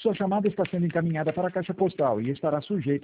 Sua chamada está sendo encaminhada para a caixa postal e estará sujeita